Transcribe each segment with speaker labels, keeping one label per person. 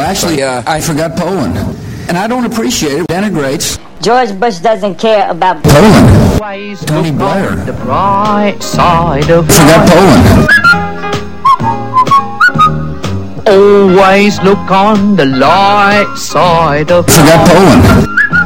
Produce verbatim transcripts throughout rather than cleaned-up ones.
Speaker 1: Actually, uh, I forgot Poland. And I don't appreciate it. It denigrates
Speaker 2: George Bush doesn't care about
Speaker 1: Poland. Tony Blair.
Speaker 3: The bright side of
Speaker 1: Forgot Poland.
Speaker 3: Always look on the light side of
Speaker 1: Forgot Poland.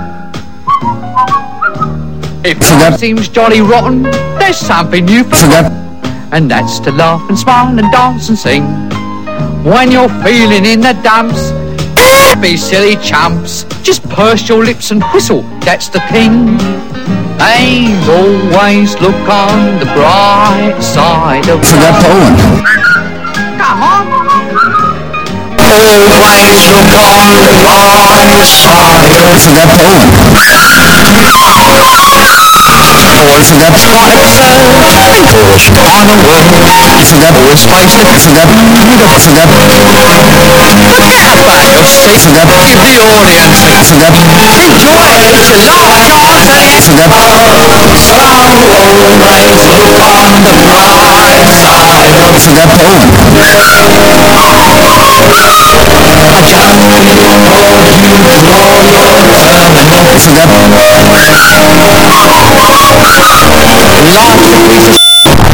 Speaker 3: If
Speaker 1: Forgot-
Speaker 3: life seems jolly rotten, there's something you
Speaker 1: Forgot.
Speaker 3: and that's to laugh and smile and dance and sing. When you're feeling in the dumps, don't be silly chumps. Just purse your lips and whistle, that's the thing. And always look on the bright side of
Speaker 1: Forgot Poland.
Speaker 3: Come on.
Speaker 1: Always look on the bright side. Forgot Poland. Always forgot. Always gone away. Forgot. Always find it. Forgot. Forgot. By your face. Forgot. Give the audience. Forgot. Enjoy it. You laugh your head. Forgot. So always look on the bright side. Forgot Poland. Forgot. Laugh, you piece of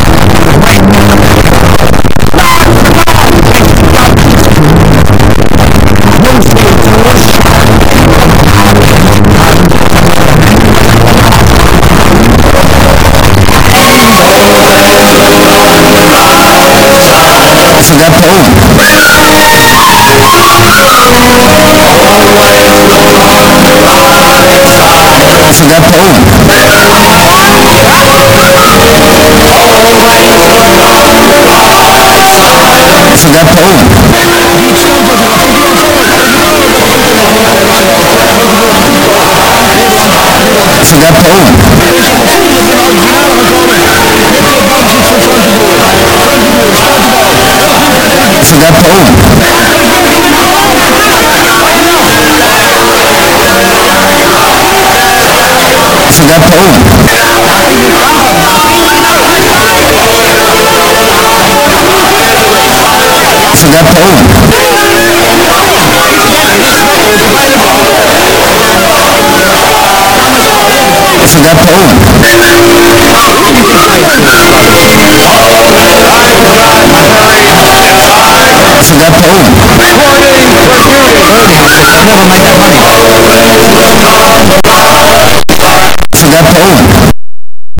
Speaker 1: Forgot Poland. Forgot Poland. Forgot Poland. Forgot Poland. Forgot Poland. Forgot Poland. Forgot Poland. Forgot Poland. Forgot Poland. Never make that money. Forgot Poland.